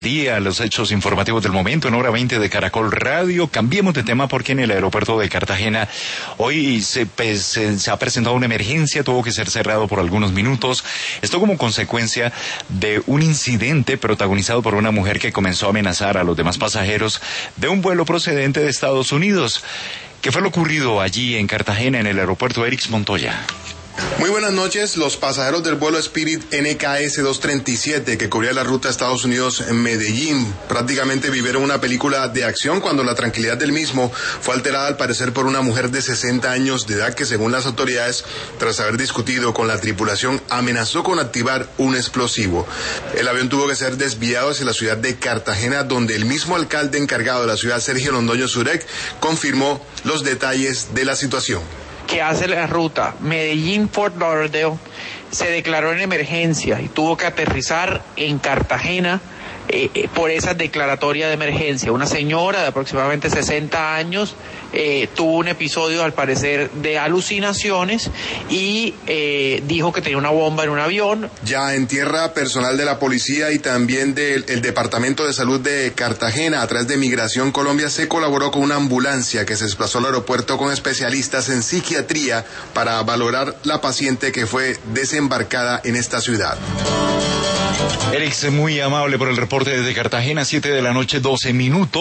Día, los hechos informativos del momento en hora 20 de Caracol Radio. Cambiemos de tema porque en el aeropuerto de Cartagena hoy se ha presentado una emergencia, tuvo que ser cerrado por algunos minutos. Esto como consecuencia de un incidente protagonizado por una mujer que comenzó a amenazar a los demás pasajeros de un vuelo procedente de Estados Unidos. ¿Qué fue lo ocurrido allí en Cartagena, en el aeropuerto Erix Montoya? Muy buenas noches. Los pasajeros del vuelo Spirit NKS 237 que cubría la ruta Estados Unidos en Medellín prácticamente vivieron una película de acción cuando la tranquilidad del mismo fue alterada al parecer por una mujer de 60 años de edad que, según las autoridades, tras haber discutido con la tripulación, amenazó con activar un explosivo. El avión tuvo que ser desviado hacia la ciudad de Cartagena, donde el mismo alcalde encargado de la ciudad, Sergio Londoño Zurek, confirmó los detalles de la situación. Que hace la ruta Medellín-Fort Lauderdale se declaró en emergencia y tuvo que aterrizar en Cartagena por esa declaratoria de emergencia. Una señora de aproximadamente 60 años tuvo un episodio, al parecer, de alucinaciones y dijo que tenía una bomba en un avión. Ya en tierra, personal de la policía y también del Departamento de Salud de Cartagena, a través de Migración Colombia, se colaboró con una ambulancia que se desplazó al aeropuerto con especialistas en psiquiatría para valorar la paciente que fue desembarcada en esta ciudad. Erix, muy amable por el reporte desde Cartagena, 7 de la noche, 12 minutos.